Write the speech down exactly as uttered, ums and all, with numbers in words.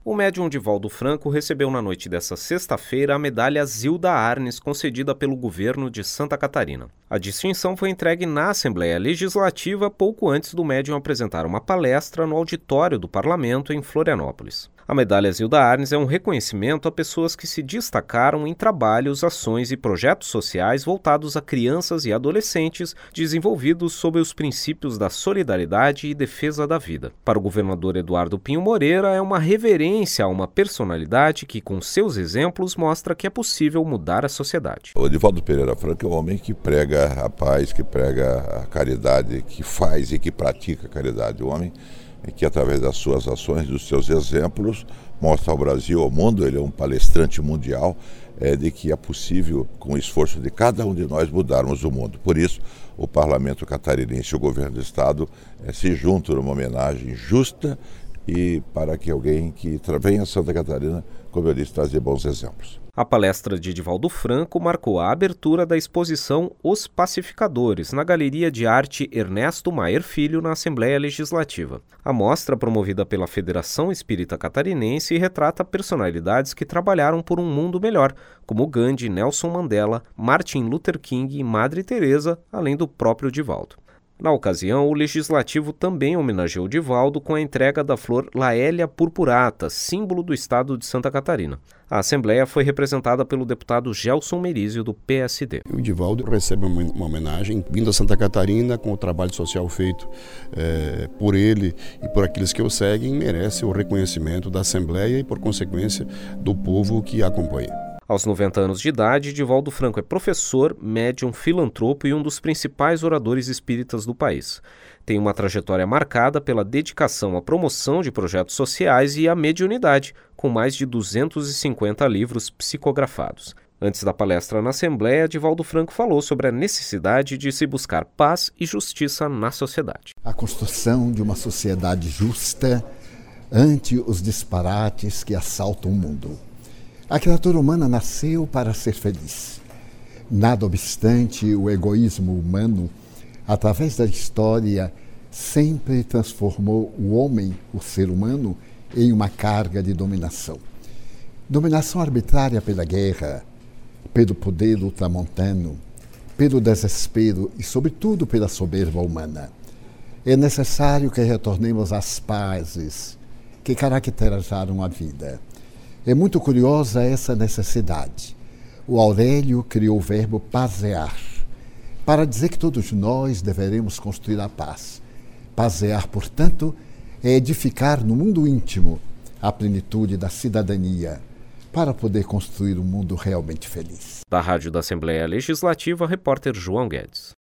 O médium Divaldo Franco recebeu na noite desta sexta-feira a medalha Zilda Arnes, concedida pelo governo de Santa Catarina. A distinção foi entregue na Assembleia Legislativa pouco antes do médium apresentar uma palestra no auditório do Parlamento em Florianópolis. A medalha Zilda Arnes é um reconhecimento a pessoas que se destacaram em trabalhos, ações e projetos sociais voltados a crianças e adolescentes desenvolvidos sob os princípios da solidariedade e defesa da vida. Para o governador Eduardo Pinho Moreira, é uma reverência a uma personalidade que, com seus exemplos, mostra que é possível mudar a sociedade. O Divaldo Pereira Franco é um homem que prega a paz, que prega a caridade, que faz e que pratica a caridade. Um homem que, através das suas ações, dos seus exemplos, mostra ao Brasil, ao mundo, ele é um palestrante mundial, é, de que é possível, com o esforço de cada um de nós, mudarmos o mundo. Por isso, o Parlamento Catarinense e o Governo do Estado é, se juntam numa homenagem justa e para que alguém que venha a Santa Catarina, como eu disse, trazer bons exemplos. A palestra de Divaldo Franco marcou a abertura da exposição Os Pacificadores, na Galeria de Arte Ernesto Maier Filho, na Assembleia Legislativa. A mostra, promovida pela Federação Espírita Catarinense, retrata personalidades que trabalharam por um mundo melhor, como Gandhi, Nelson Mandela, Martin Luther King e Madre Teresa, além do próprio Divaldo. Na ocasião, o Legislativo também homenageou Divaldo com a entrega da flor Laélia purpurata, símbolo do estado de Santa Catarina. A Assembleia foi representada pelo deputado Gelson Merizio, do P S D. O Divaldo recebe uma homenagem vindo a Santa Catarina com o trabalho social feito é, por ele e por aqueles que o seguem, merece o reconhecimento da Assembleia e, por consequência, do povo que a acompanha. Aos noventa anos de idade, Divaldo Franco é professor, médium, filantropo e um dos principais oradores espíritas do país. Tem uma trajetória marcada pela dedicação à promoção de projetos sociais e à mediunidade, com mais de duzentos e cinquenta livros psicografados. Antes da palestra na Assembleia, Divaldo Franco falou sobre a necessidade de se buscar paz e justiça na sociedade. A construção de uma sociedade justa ante os disparates que assaltam o mundo. A criatura humana nasceu para ser feliz. Nada obstante, o egoísmo humano, através da história, sempre transformou o homem, o ser humano, em uma carga de dominação. Dominação arbitrária pela guerra, pelo poder ultramontano, pelo desespero e, sobretudo, pela soberba humana. É necessário que retornemos às pazes que caracterizaram a vida. É muito curiosa essa necessidade. O Aurélio criou o verbo pasear, para dizer que todos nós deveremos construir a paz. Pasear, portanto, é edificar no mundo íntimo a plenitude da cidadania, para poder construir um mundo realmente feliz. Da Rádio da Assembleia Legislativa, repórter João Guedes.